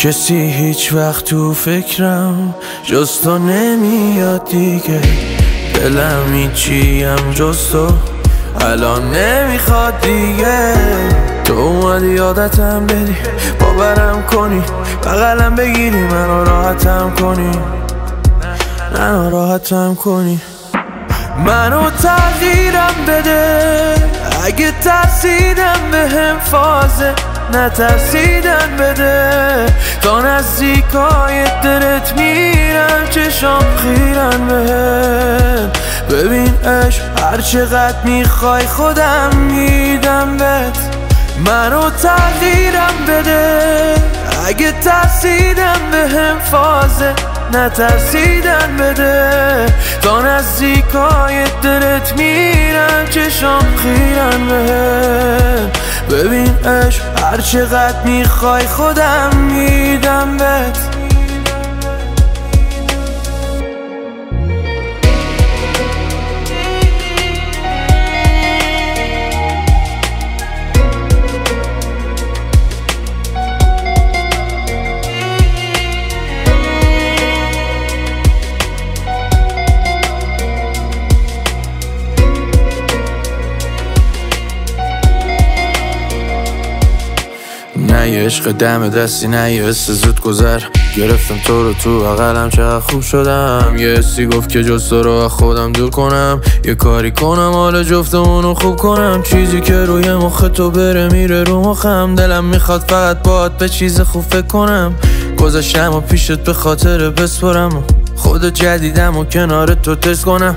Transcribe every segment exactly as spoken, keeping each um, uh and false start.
کسی هیچ وقت تو فکرم جز تو نمیاد دیگه، دلم هیچیم جز تو الان نمیخواد دیگه. تو اومدی یادتم بدی، باورم کنی، بغلم بگیری، منو راحتم کنی، منو راحتم کنی. منو تغییرم بده، اگه ترسیدم به هم فازه نترسیدن بده. تا نزدیکای دلت میرم چشام خیرن بهم. ببین عشق هر چقدر میخوای خودم میدم بهت. منو تغییرم بده، اگه ترسیدم به هم فازه نترسیدن بده. تا نزدیکای دلت میرم چشام خیرن بهم. ببین عشق هر چقدر میخوای خودم میدم بهت. نه یه عشق دم دستی، نه یه حس زود گذر. گرفتم تو رو تو بغلم، چقدر خوب شدم. یه حسی گفت که جز تو رو از خودم دور کنم، یه کاری کنم حال جفتمونو خوب کنم. چیزی که روی مخ تو بره میره رو مخم، دلم میخواد فقط باهات به چیز خوب فکر کنم. گذاشتم و پیشت به خاطر بسپرم، خود جدیدم و کنار تو تست کنم.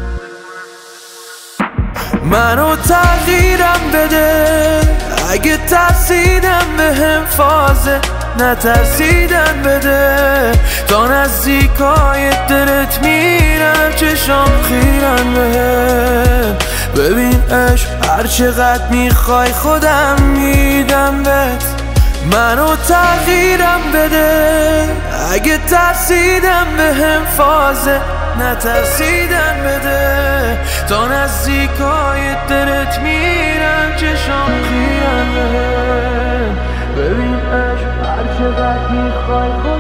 منو تغییرم بده، اگه ترسیدم به هم فازه نترسیدن بده. تا نزدیکای دلت میرم چشام خیرن بهم. ببین عشق هر چقدر میخوای خودم میدم بهت. منو تغییرم بده، اگه ترسیدم به هم فازه نترسیدن بده. تا نزدیکای دلت میرم چشام خیرن بهم. ببین عشق هر چقدر میخوای